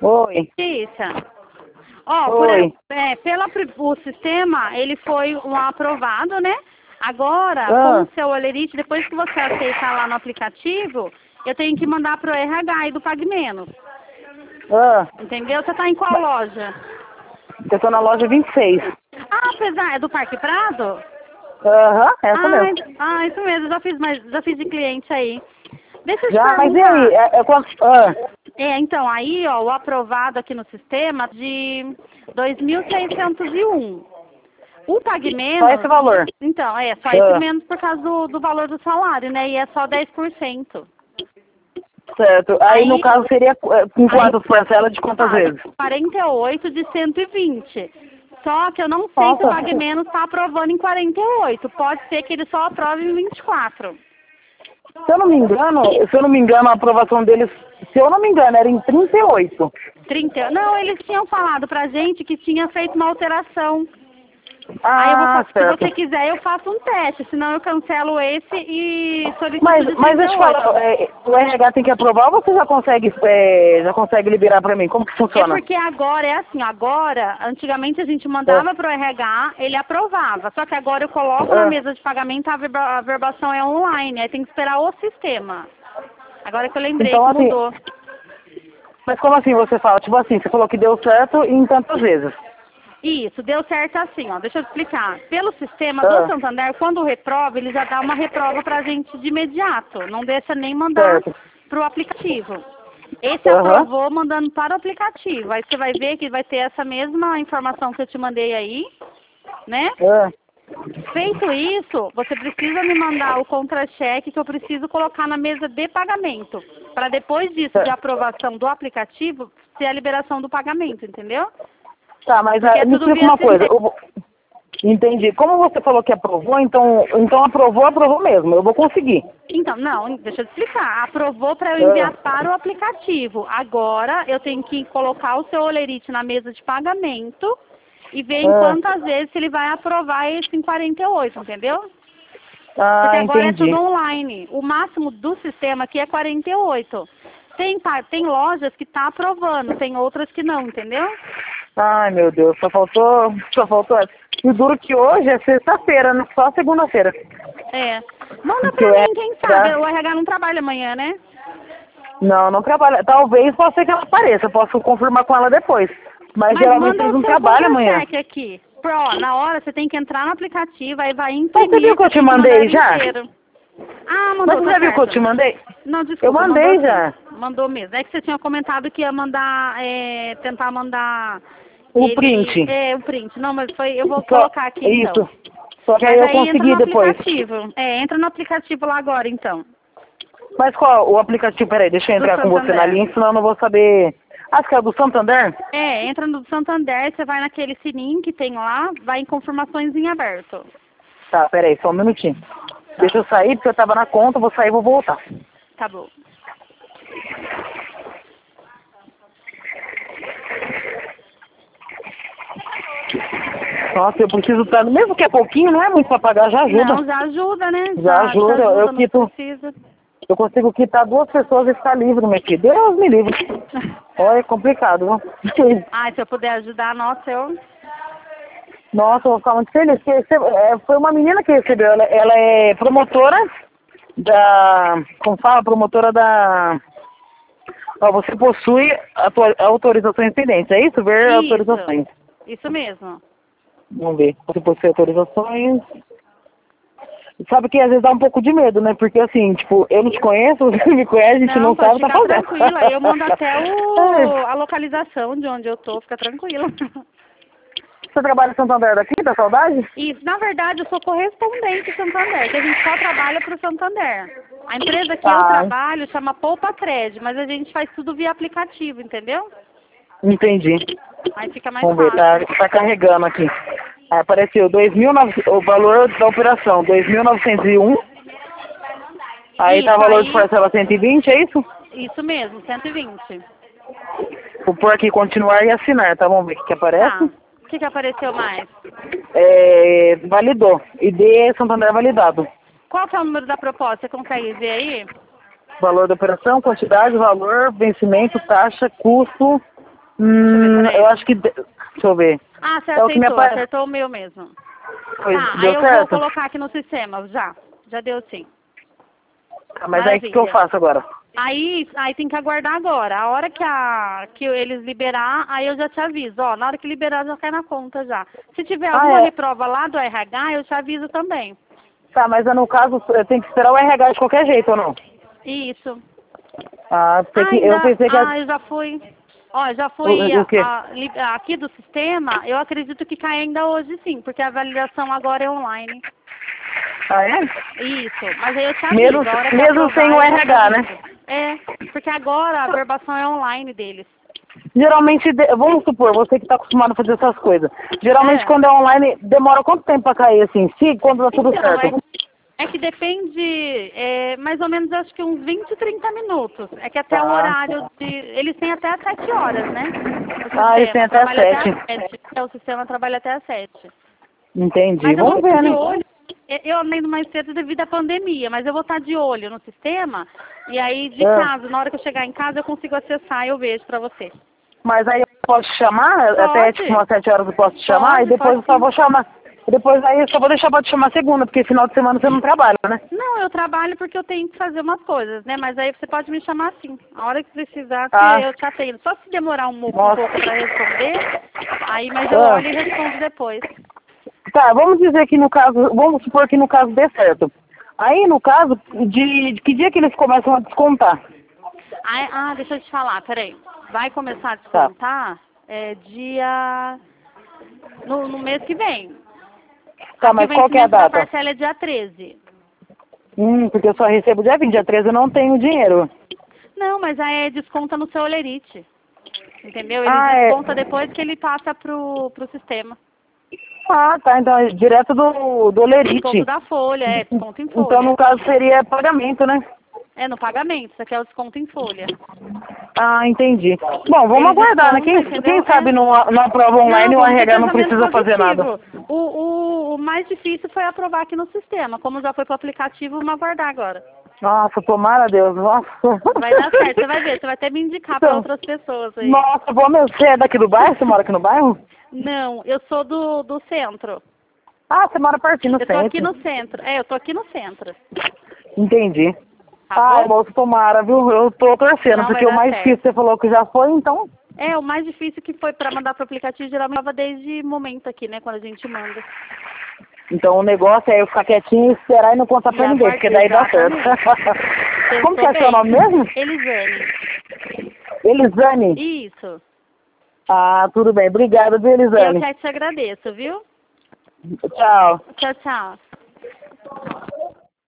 Oi. Isso. Ó, Oi. o sistema, ele foi um aprovado, né? Agora, com Ah, o seu Olerite, depois que você aceitar lá no aplicativo, eu tenho que mandar pro RH aí do Pague Menos. ah. Entendeu? Você tá em qual loja? Eu tô na loja 26. Ah, apesar, é do Parque Prado? Aham, essa mesmo. Isso mesmo, já fiz de cliente aí. Deixa eu te Já, mas e perguntar. aí? É quanto? Ah, Então, aí, ó, o aprovado aqui no sistema de 2.601. O Pague só Menos, esse valor. então, só esse Ah, menos por causa do valor do salário, né? E é só 10%. certo. Aí, no Aí, caso, seria com quantas parcelas de quantas vezes? 48 de 120. Só que eu não sei se o Nossa, Pague Menos está aprovando em 48. Pode ser que ele só aprove em 24. se eu não me engano, a aprovação deles, se eu não me engano, era em 38. 30. Não, eles tinham falado pra gente que tinha feito uma alteração. Aí Ah, se certo. você quiser, eu faço um teste, senão eu cancelo esse e solicito Mas de deixa eu te 38. falar, o RH tem que aprovar ou você já consegue liberar pra mim? Como que É funciona? porque agora é assim, agora, antigamente a gente Ah, mandava pro RH, ele aprovava. Só que agora eu coloco na ah. mesa de pagamento, a verbação é online, aí tem que esperar o sistema. Agora que eu lembrei Então, que assim, mudou. mas como assim você fala? Tipo assim, você falou que deu certo em tantas vezes. Isso, deu certo assim, ó. Deixa eu explicar. Pelo sistema do Ah, Santander, quando reprova, ele já dá uma reprova pra gente de imediato. Não deixa nem mandar certo. pro aplicativo. Esse Aham. aprovou mandando para o aplicativo. Aí você vai ver que vai ter essa mesma informação que eu te mandei aí, né? Ah, Feito isso, você precisa me mandar o contra-cheque que eu preciso colocar na mesa de pagamento. Para depois disso, de aprovação do aplicativo, ser a liberação do pagamento, entendeu? tá, mas Porque é me tudo explica via uma coisa. sistema. Entendi. Como você falou que aprovou, então aprovou mesmo. Eu vou conseguir. Então, não, deixa eu te explicar. Aprovou para eu Ah, enviar para o aplicativo. Agora eu tenho que colocar o seu Olerite na mesa de pagamento e ver em ah, quantas vezes ele vai aprovar esse em 48, entendeu? Porque agora é tudo entendi. online. O máximo do sistema aqui é 48. Tem lojas que tá aprovando, tem outras que não, entendeu? Ai, meu Deus, só faltou essa. E o duro que hoje é sexta-feira, né? Só segunda-feira. É. Manda Que pra o mim, quem sabe. RH, O RH não trabalha amanhã, né? não trabalha. Talvez possa ser que ela apareça, eu posso confirmar com ela depois. Mas Mas geralmente manda eles o não seu trabalham amanhã. contra-cheque aqui. Na hora você tem que entrar no aplicativo, aí vai Mas você viu imprimir, que você eu te tem que mandar mandei ele já? inteiro. Ah, Mas mandou, você tá já viu que eu te certo. mandei? Não, Eu desculpa, mandou mandei sim. já. Mandou mesmo. É que você tinha comentado que ia mandar, tentar mandar O print. o print. Não, mas eu vou Só, colocar aqui então. isso. Só que aí Mas eu aí entra no consegui depois. aplicativo. Entra no aplicativo lá agora então. Mas qual o aplicativo? Peraí, deixa eu Do entrar com você na Santander. linha, senão eu não vou saber. Acho que é do Santander? Entra no Santander, você vai naquele sininho que tem lá, vai em confirmações em aberto. Tá, peraí, só um minutinho. Tá, Deixa eu sair, porque eu tava na conta, vou sair e vou voltar. tá bom. Nossa, eu preciso estar, mesmo que é pouquinho, não é muito pra pagar, já ajuda. Não, já ajuda, né? Já ajuda, eu Não quito, precisa. eu consigo quitar 2 pessoas e ficar livre, meu filho. Deus me livre. Olha, é complicado, viu? Se eu puder ajudar, nossa, eu... Nossa, eu vou ficar muito feliz. Porque foi uma menina que recebeu, ela é promotora como fala, promotora da... Ó, você possui autorizações pendentes, é isso? Ver autorizações. Isso mesmo. Vamos ver. Você possui autorizações. Sabe que às vezes dá um pouco de medo, né? Porque assim, tipo, eu não te conheço, você não me conhece, a gente Não, não pode sabe, tá ficar fazendo. tranquila. Eu mando até É. a localização de onde eu tô, fica tranquila. Você trabalha em Santander daqui, da Saudade? E, na verdade, eu sou correspondente Santander, que a gente só trabalha para o Santander. A empresa que eu trabalho chama Poupa Cred, mas a gente faz tudo via aplicativo, entendeu? Entendi. Aí fica mais Vamos ver, fácil. tá carregando aqui. Aí apareceu 2.900, o valor da operação, 2.901. Aí tá o Isso, valor de parcela 120, é isso? isso mesmo, 120. Vou pôr aqui continuar e assinar, tá? Vamos ver o que Tá. aparece. O que apareceu mais? Validou. ID Santander validado. Qual que é o número da proposta? Você consegue ver aí? Valor da operação, quantidade, valor, vencimento, taxa, custo. Peraí. Eu acho que... Deixa eu ver. Ah, você É o que me aceitou, apare- acertou o meu mesmo. Foi, Tá, aí deu eu certo? vou colocar aqui no sistema, já deu sim. Tá, mas aí o que eu Maravilha. faço agora? Aí tem que aguardar agora. A hora que eles liberar, aí eu já te aviso. Ó, na hora que liberar já cai na conta já. Se tiver alguma é? reprova lá do RH, eu te aviso também. Tá, mas no caso, eu tenho que esperar o RH de qualquer jeito, ou não? Isso. Ah, eu pensei que... Eu já fui. Ó, já fui O quê? aqui do sistema, eu acredito que cai ainda hoje sim, porque a validação agora é online. Ah, é? Isso, mas aí eu te aviso. A hora que Mesmo aprovar, sem o eu já te RH, né? aviso. É, porque agora a verbação é online deles. Geralmente, vamos supor, você que está acostumado a fazer essas coisas. Geralmente, É. quando é online, demora quanto tempo para cair, assim? Se, quando tá tudo Então, certo? é que depende, mais ou menos, acho que uns 20, 30 minutos. É que até o Tá. horário de... Eles têm até às 7 horas, né? Eles têm até às trabalha até às 7. 7. O sistema trabalha até às 7. Entendi. Mas eu vou Vamos estar ver, de né? olho. Eu andei mais cedo devido à pandemia, mas eu vou estar de olho no sistema. E aí, de casa, na hora que eu chegar em casa, eu consigo acessar e eu vejo pra você. Mas aí eu posso te chamar? Até tipo Pode. umas 7 horas eu posso te chamar? E depois eu Pode só sim. vou chamar. E depois aí eu só vou deixar pra te chamar segunda, porque final de semana você não trabalha, né? Não, eu trabalho porque eu tenho que fazer umas coisas, né? Mas aí você pode me chamar assim. A hora que precisar, eu te atendo. Só se demorar um pouco pra responder, mas eu olho e respondo depois. Tá, vamos dizer que no caso, vamos supor que no caso dê certo. Aí, no caso, de que dia que eles começam a descontar? Deixa eu te falar, peraí. Vai começar a descontar dia... No mês que vem. Tá, mas qual que é a O vencimento da data? parcela é dia 13. Porque eu só recebo dia 20, dia 13 eu não tenho dinheiro. Não, mas aí desconta no seu olerite. Entendeu? Ele desconta depois que ele passa pro sistema. Ah, tá, então é direto do Lerite. Desconto da folha, desconto em folha. Então, no caso, seria pagamento, né? É, no pagamento, isso aqui é o desconto em folha. Ah, entendi. Bom, vamos aguardar, né? Quem sabe na prova online o RH não precisa fazer nada. O mais difícil foi aprovar aqui no sistema. Como já foi pro aplicativo, vamos aguardar agora. Nossa, tomara Deus, nossa. Vai dar certo, você vai ver, você vai até me indicar para outras pessoas aí. Nossa, bom, você é daqui do bairro? Você mora aqui no bairro? Não, eu sou do centro. Ah, você mora pertinho no centro. Eu tô aqui no centro. Eu tô aqui no centro. Entendi. Tá bom? Moço, tomara, viu? Eu tô torcendo, Não, porque vai o dar mais certo. difícil você falou que já foi, então... O mais difícil que foi para mandar pro aplicativo, geralmente leva desde momento aqui, né, quando a gente manda. Então o negócio é eu ficar quietinho e esperar e não contar pra ninguém, porque daí dá certo. Como que é seu nome mesmo? Elisane. Elisane? Isso. Ah, tudo bem. Obrigada, viu, Elisane? Eu que te agradeço, viu? Tchau. Tchau, tchau.